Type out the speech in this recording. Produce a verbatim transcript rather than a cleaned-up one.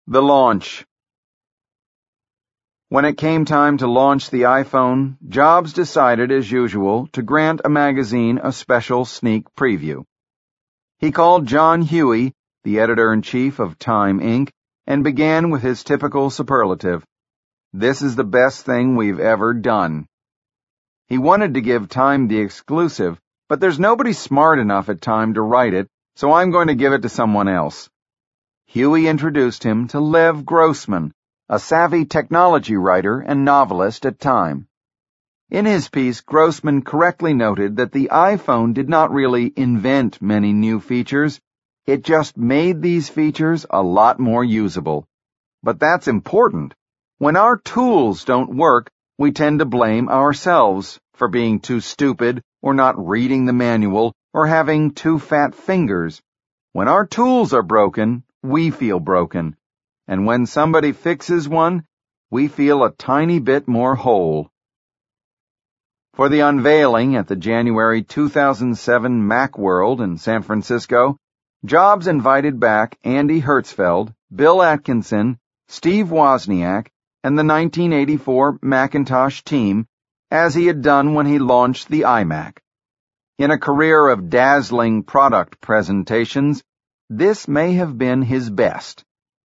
The launch. When it came time to launch the iPhone, Jobs decided, as usual, to grant a magazine a special sneak preview. He called John Huey, the editor-in-chief of Time Incorporated, and began with his typical superlative. "This is the best thing we've ever done." He wanted to give Time the exclusive, but there's nobody smart enough at Time to write it, so I'm going to give it to someone else. Huey introduced him to Lev Grossman, a savvy technology writer and novelist at Time. In his piece, Grossman correctly noted that the iPhone did not really invent many new features, it just made these features a lot more usable. But that's important. When our tools don't work, we tend to blame ourselves for being too stupid or not reading the manual or having too fat fingers. When our tools are broken, we feel broken. And when somebody fixes one, we feel a tiny bit more whole. For the unveiling at the January two thousand seven Macworld in San Francisco, Jobs invited back Andy Hertzfeld, Bill Atkinson, Steve Wozniak, and the nineteen eighty-four Macintosh team, as he had done when he launched the iMac. In a career of dazzling product presentations, this may have been his best.